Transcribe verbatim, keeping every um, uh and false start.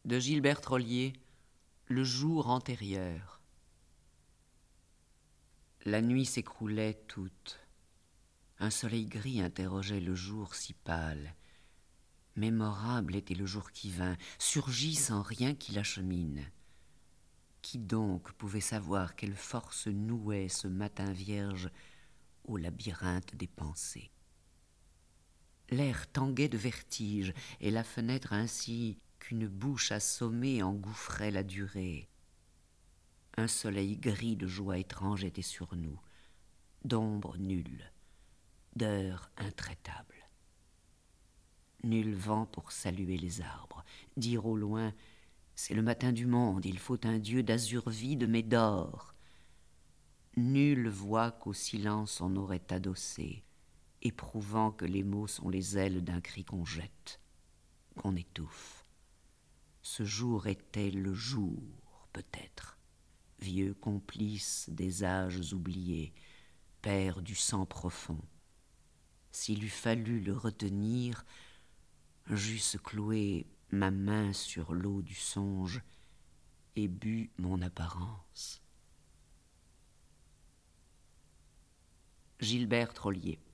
de Gilbert Rollier, Le jour antérieur. La nuit s'écroulait toute. Un soleil gris interrogeait le jour si pâle. Mémorable était le jour qui vint, surgit sans rien qui l'achemine. Qui donc pouvait savoir quelle force nouait ce matin vierge au labyrinthe des pensées? L'air tanguait de vertige, et la fenêtre ainsi qu'une bouche assommée engouffrait la durée. Un soleil gris de joie étrange était sur nous, d'ombre nulle, d'heure intraitable. Nul vent pour saluer les arbres, dire au loin « C'est le matin du monde, il faut un Dieu d'azur vide mais d'or ». Nulle voix qu'au silence on aurait adossé, éprouvant que les mots sont les ailes d'un cri qu'on jette, qu'on étouffe. Ce jour était le jour, peut-être, vieux complice des âges oubliés, père du sang profond. S'il eût fallu le retenir, j'eusse cloué ma main sur l'eau du songe et bu mon apparence. Gilbert Rollier.